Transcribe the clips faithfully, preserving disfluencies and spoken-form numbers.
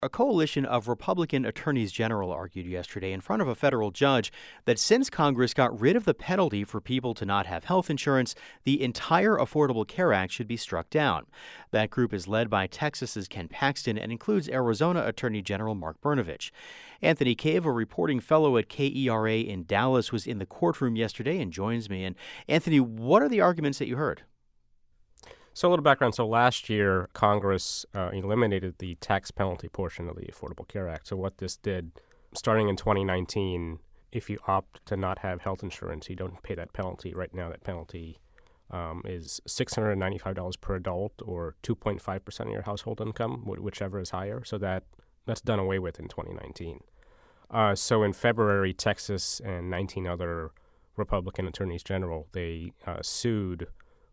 A coalition of Republican attorneys general argued yesterday in front of a federal judge that since Congress got rid of the penalty for people to not have health insurance, the entire Affordable Care Act should be struck down. That group is led by Texas's Ken Paxton and includes Arizona Attorney General Mark Brnovich. Anthony Cave, a reporting fellow at K E R A in Dallas, was in the courtroom yesterday and joins me. And Anthony, what are the arguments that you heard? So a little background. So last year, Congress uh, eliminated the tax penalty portion of the Affordable Care Act. So what this did, starting in twenty nineteen, if you opt to not have health insurance, you don't pay that penalty. Right now, that penalty um, is six hundred ninety-five dollars per adult or two point five percent of your household income, whichever is higher. So that that's done away with in twenty nineteen. Uh, so in February, Texas and nineteen other Republican attorneys general, they uh, sued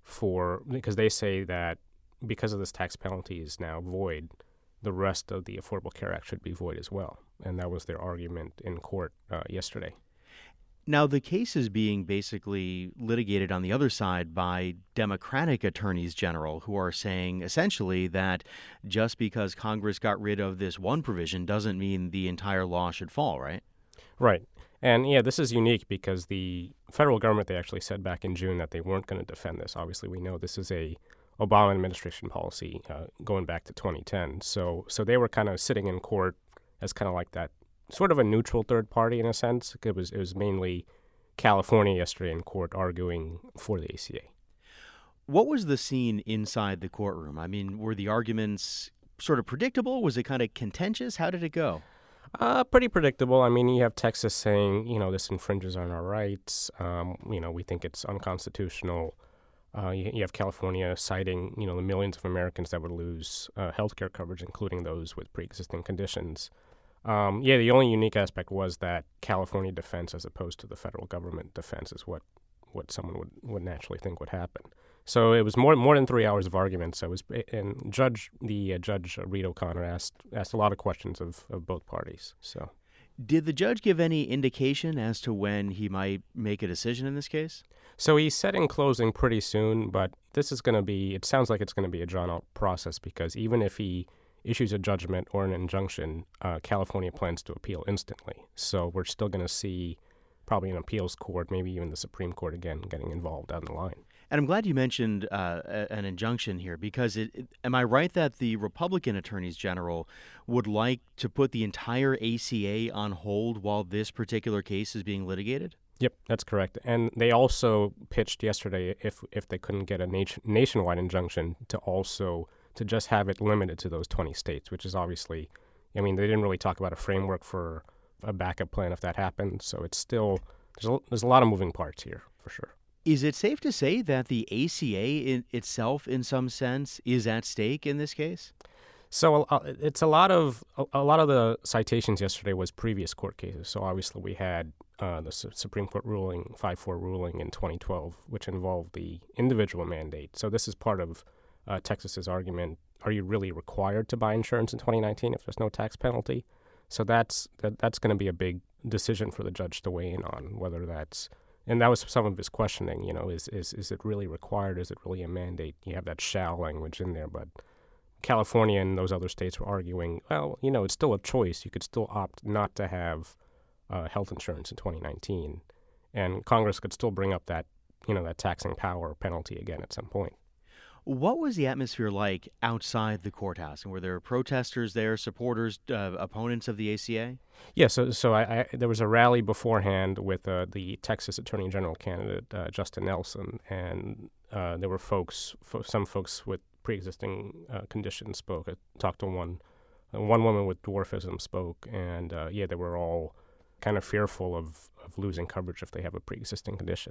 for because they say that because of this tax penalty is now void, the rest of the Affordable Care Act should be void as well. And that was their argument in court uh, yesterday. Now, the case is being basically litigated on the other side by Democratic attorneys general who are saying essentially that just because Congress got rid of this one provision doesn't mean the entire law should fall, right? Right. And, yeah, this is unique because the federal government, they actually said back in June that they weren't going to defend this. Obviously, we know this is a Obama administration policy uh, going back to twenty ten. So so they were kind of sitting in court as kind of like that sort of a neutral third party in a sense. It was, it was mainly California yesterday in court arguing for the A C A. What was the scene inside the courtroom? I mean, were the arguments sort of predictable? Was it kind of contentious? How did it go? Uh, pretty predictable. I mean, you have Texas saying, you know, this infringes on our rights. Um, you know, we think it's unconstitutional. Uh, you, you have California citing, you know, the millions of Americans that would lose uh, health care coverage, including those with pre-existing conditions. Um, yeah, the only unique aspect was that California defense as opposed to the federal government defense is what, what someone would, would naturally think would happen. So it was more more than three hours of arguments. So it was, and Judge the uh, Judge Reed O'Connor asked asked a lot of questions of, of both parties. So, did the judge give any indication as to when he might make a decision in this case? So he said in closing pretty soon, but this is going to be. It sounds like it's going to be a drawn out process because even if he issues a judgment or an injunction, uh, California plans to appeal instantly. So we're still going to see probably an appeals court, maybe even the Supreme Court again, getting involved down the line. And I'm glad you mentioned uh, an injunction here because it, it, am I right that the Republican attorneys general would like to put the entire A C A on hold while this particular case is being litigated? Yep, that's correct. And they also pitched yesterday if if they couldn't get a nation, nationwide injunction to also to just have it limited to those twenty states, which is obviously, I mean, they didn't really talk about a framework for a backup plan if that happened. So it's still, there's a, there's a lot of moving parts here for sure. Is it safe to say that the A C A in itself, in some sense, is at stake in this case? So uh, it's a lot of a, a lot of the citations yesterday was previous court cases. So obviously we had uh, the Su- Supreme Court ruling, five four ruling in twenty twelve, which involved the individual mandate. So this is part of uh, Texas's argument. Are you really required to buy insurance in twenty nineteen if there's no tax penalty? So that's that, that's going to be a big decision for the judge to weigh in on, whether that's. And that was some of his questioning, you know, is, is is it really required? Is it really a mandate? You have that shall language in there, but California and those other states were arguing, well, you know, it's still a choice. You could still opt not to have uh, health insurance in twenty nineteen, and Congress could still bring up that, you know, that taxing power penalty again at some point. What was the atmosphere like outside the courthouse? And were there protesters there, supporters, uh, opponents of the A C A? Yeah, so so I, I there was a rally beforehand with uh, the Texas Attorney General candidate uh, Justin Nelson, and uh, there were folks, fo- some folks with pre-existing uh, conditions spoke. I talked to one, uh, one woman with dwarfism spoke, and uh, yeah, they were all kind of fearful of, of losing coverage if they have a pre-existing condition.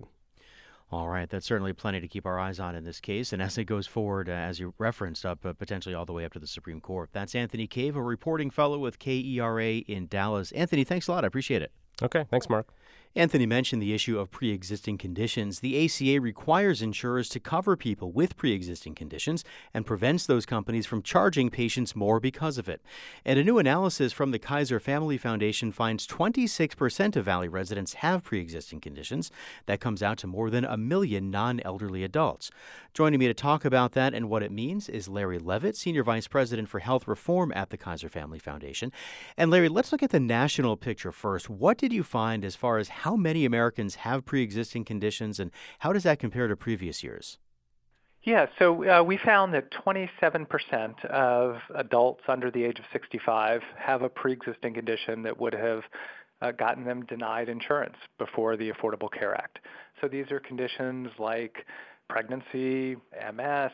All right, that's certainly plenty to keep our eyes on in this case. And as it goes forward, uh, as you referenced, up uh, potentially all the way up to the Supreme Court. That's Anthony Cave, a reporting fellow with K E R A in Dallas. Anthony, thanks a lot. I appreciate it. Okay, thanks, Mark. Anthony mentioned the issue of pre-existing conditions. The A C A requires insurers to cover people with pre-existing conditions and prevents those companies from charging patients more because of it. And a new analysis from the Kaiser Family Foundation finds twenty-six percent of Valley residents have pre-existing conditions. That comes out to more than a million non-elderly adults. Joining me to talk about that and what it means is Larry Levitt, Senior Vice President for Health Reform at the Kaiser Family Foundation. And Larry, let's look at the national picture first. What did you find as far as how many Americans have pre-existing conditions, and how does that compare to previous years? Yeah, so uh, we found that twenty-seven percent of adults under the age of sixty-five have a pre-existing condition that would have uh, gotten them denied insurance before the Affordable Care Act. So these are conditions like pregnancy, M S,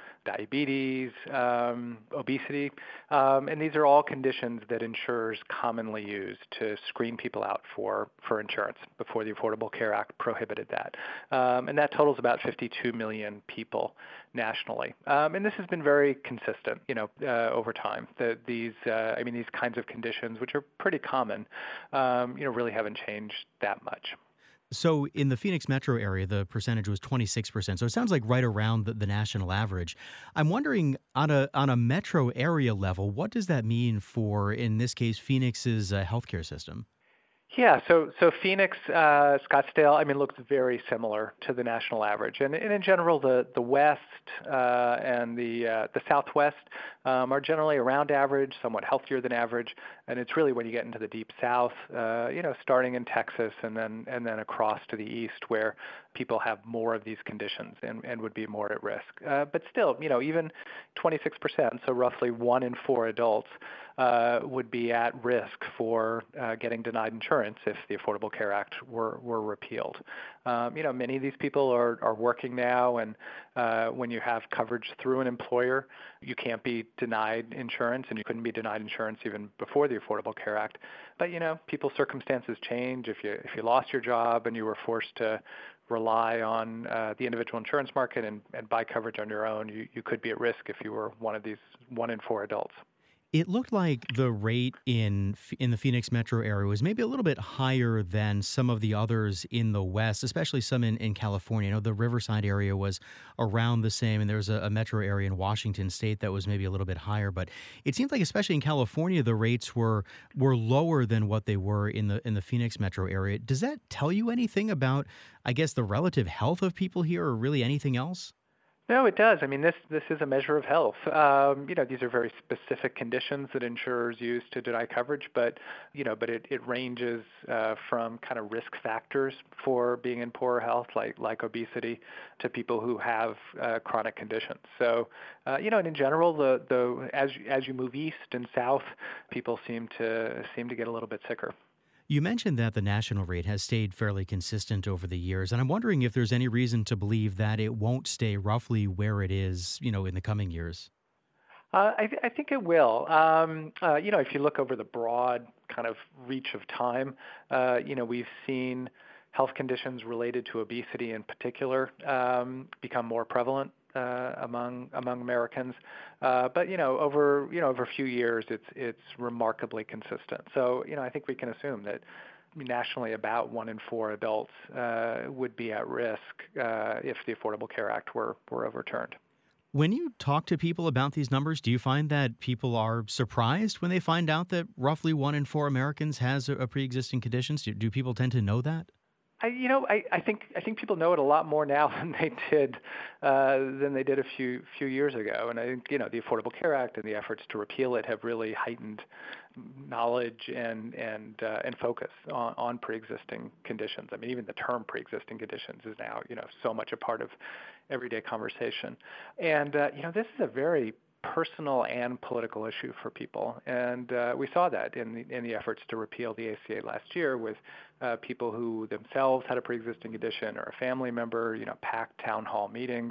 diabetes, um, obesity, um, and these are all conditions that insurers commonly use to screen people out for, for insurance before the Affordable Care Act prohibited that. Um, and that totals about fifty-two million people nationally. Um, and this has been very consistent, you know, uh, over time. The, these, uh, I mean, these kinds of conditions, which are pretty common, um, you know, really haven't changed that much. So in the Phoenix metro area, the percentage was twenty-six percent. So it sounds like right around the, the national average. I'm wondering, on a on a metro area level, what does that mean for, in this case, Phoenix's uh, healthcare system? Yeah, so so Phoenix, uh, Scottsdale, I mean, looks very similar to the national average, and, and in general, the the West uh, and the uh, the Southwest um, are generally around average, somewhat healthier than average, and it's really when you get into the deep South, uh, you know, starting in Texas and then and then across to the East, where people have more of these conditions and, and would be more at risk. Uh, but still, you know, even twenty-six percent, so roughly one in four adults, uh, would be at risk for uh, getting denied insurance if the Affordable Care Act were, were repealed. Um, you know, many of these people are, are working now, and uh, when you have coverage through an employer, you can't be denied insurance, and you couldn't be denied insurance even before the Affordable Care Act. But, you know, people's circumstances change. If you if you lost your job and you were forced to rely on uh, the individual insurance market and, and buy coverage on your own, you, you could be at risk if you were one of these one in four adults. It looked like the rate in in the Phoenix metro area was maybe a little bit higher than some of the others in the West, especially some in, in California. I know the Riverside area was around the same, and there was a, a metro area in Washington State that was maybe a little bit higher. But it seems like, especially in California, the rates were were lower than what they were in the in the Phoenix metro area. Does that tell you anything about, I guess, the relative health of people here, or really anything else? No, it does. I mean, this this is a measure of health. Um, you know, these are very specific conditions that insurers use to deny coverage, but you know, but it, it ranges uh, from kind of risk factors for being in poor health, like like obesity, to people who have uh, chronic conditions. So, uh, you know, and in general, the the as as you move east and south, people seem to seem to get a little bit sicker. You mentioned that the national rate has stayed fairly consistent over the years, and I'm wondering if there's any reason to believe that it won't stay roughly where it is, you know, in the coming years. Uh, I, th- I think it will. Um, uh, you know, if you look over the broad kind of reach of time, uh, you know, we've seen health conditions related to obesity in particular um, become more prevalent uh, among among Americans. Uh, but you know, over you know over a few years, it's it's remarkably consistent. So you know, I think we can assume that nationally, about one in four adults uh, would be at risk uh, if the Affordable Care Act were were overturned. When you talk to people about these numbers, do you find that people are surprised when they find out that roughly one in four Americans has a, a pre-existing condition? Do, do people tend to know that? I, you know, I, I think I think people know it a lot more now than they did uh, than they did a few few years ago. And I think you know the Affordable Care Act and the efforts to repeal it have really heightened knowledge and and uh, and focus on, on pre-existing conditions. I mean, even the term pre-existing conditions is now you know so much a part of everyday conversation. And uh, you know, this is a very personal and political issue for people, and uh, we saw that in the, in the efforts to repeal the A C A last year, with uh, people who themselves had a pre-existing condition or a family member, you know, packed town hall meetings,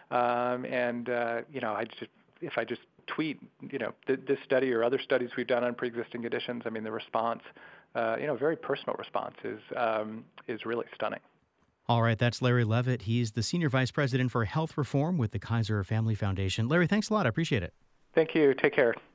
um, and uh, you know, I just if I just tweet, you know, th- this study or other studies we've done on pre-existing conditions, I mean, the response, uh, you know, very personal response is um, is really stunning. All right, that's Larry Levitt. He's the Senior Vice President for Health Reform with the Kaiser Family Foundation. Larry, thanks a lot. I appreciate it. Thank you. Take care.